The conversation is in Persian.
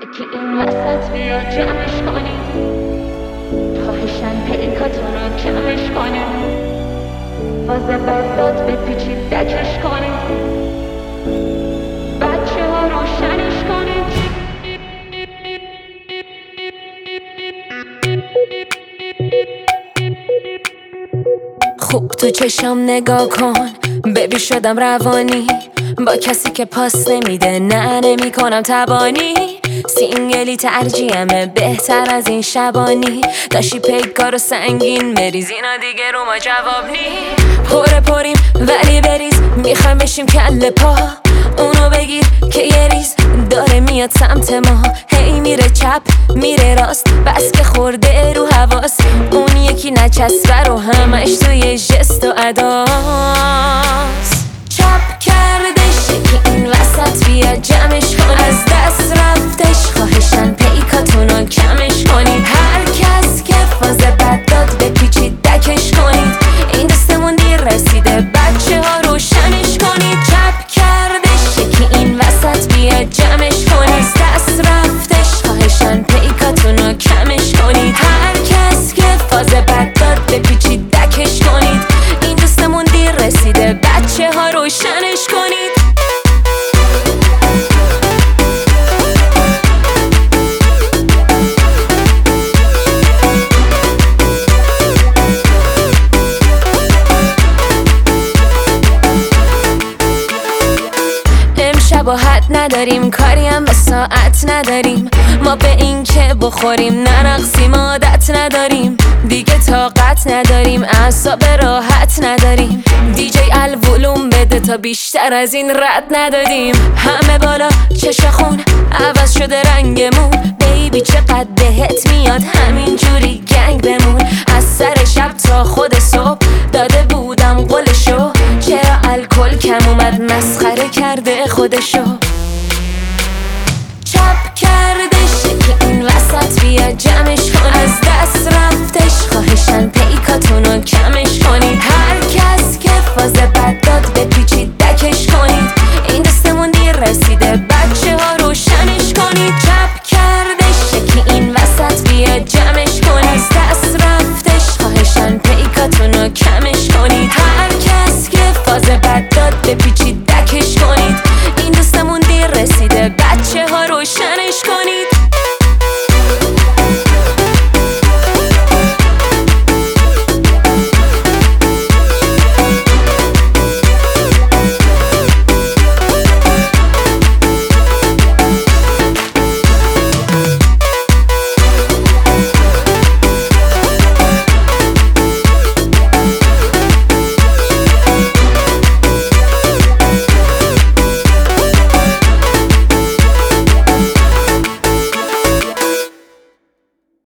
که این وسط بیا جمعش کنید، خواهشن پیکاتون رو کمش کنید، باز بزداد بپیچید دکش کنید، بچه ها روشنش کنید. خوب تو چشم نگاه کن، ببین شدم روانی با کسی که پاس نمیده، نه نمی کنم تبانی. سینگلی ترجیحمه بهتر از این شبانی، داشتی پیکارو سنگین بریز، اینا دیگه رو ما جواب نی. پریم ولی بریز، میخوایم بشیم کله پا، اونو بگیر که یه ریز داره میاد سمت ما، هی میره چپ میره راست، بس که خورده رو حواس، اون یکی نچسبه رو همش توی جست و اداست. چپ کردش که این وسط بیا جمعش کن، از دست رفتش خواهشن پیکاتونو کمش کنید، هر کس که فاز بد داد بپیچید دکش کنید، این دستمون دیر رسیده بچه ها روشنش کنید. چپ کردش که این وسط بیا جمعش کن، از دست رفتش خواهشن پیکاتونو کمش کنید، هر کس که فاز بد داد بپیچید دکش کنید، این دستمون دیر رسیده بچه ها روشنش کنید. با حد نداریم، کاری هم به ساعت نداریم، ما به این که بخوریم نرقصیم عادت نداریم، دیگه طاقت نداریم اعصاب راحت نداریم، دیجی الولوم بده تا بیشتر از این رد ندادیم، همه بالا چشم خون عوض شده رنگمون، بیبی چقدر بهت میاد همینجوری گنگ بمون، از سر شب تا خود صبح داده بودم قولشو، چرا الکل کم اومد مسخره کرده خودشو. چپ کردش که این وسط بیا جمعش کن، از دست رفتش خواهشن پیکاتونو کمش کنید، هر کس که فاز بد داد بپیچید دکش کنید، این دستمون دیر رسیده بچه ها روشنش کنید. چپ کردش که این وسط بیا جمعش کن، از دست رفتش خواهشن پیکاتونو کمش کنید، هر کس که فاز بد داد بپیچید